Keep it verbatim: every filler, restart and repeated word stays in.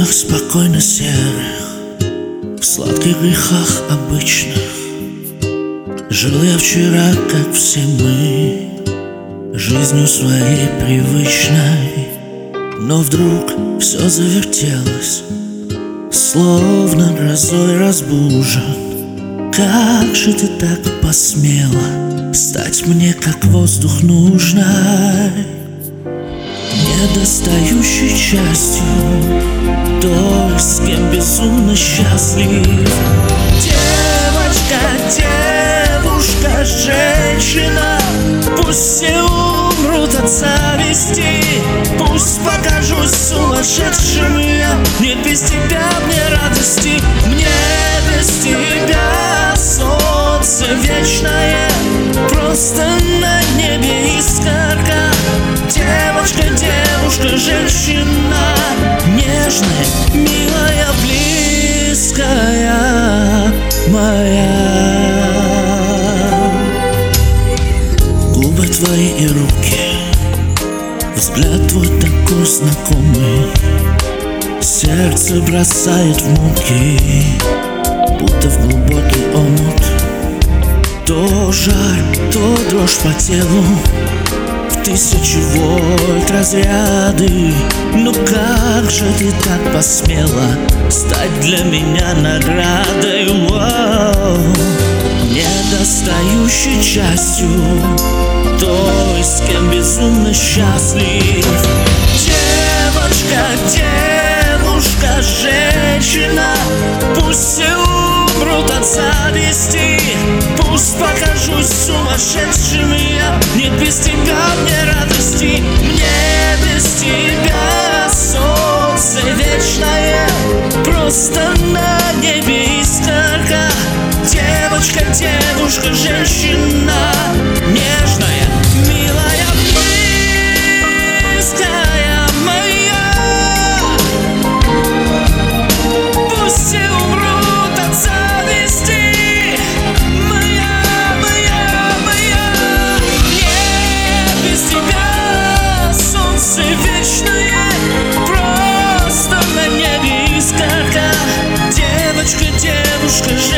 снах спокойно серых, в сладких грехах обычных жил я вчера, как все мы, жизнью своей привычной. Но вдруг все завертелось, словно грозой разбужен. Как же ты так посмела стать мне, как воздух нужной, недостающей частью той, с кем безумно счастлив. Девочка, девушка, женщина, пусть все умрут от зависти, пусть покажусь сумасшедшим я. Нет без тебя мне радости, мне без тебя солнце вечное, просто на небе искорка. Девочка, девушка, женщина, нежная, милая, близкая моя. Губы твои и руки, взгляд твой такой знакомый, сердце бросает в муки, будто в глубокий омут. То жарь, то дрожь по телу, тысячи вольт разряды. Ну как же ты так посмела стать для меня наградой, воу, недостающей частью той, с кем безумно счастлив. Девочка, девушка, женщина, пусть все умрут от зависти, пусть покажусь сумасшедшим я. Нет без тебя мне радости, мне без тебя солнце вечное, просто на небе искорка. Девочка, девушка, женщина, нежная, милая, близкая моя. Пусть все умрут от зависти, моя, моя, моя. Нет без тебя солнце вечное, просто на небе искорка. Девочка, девушка, женщина,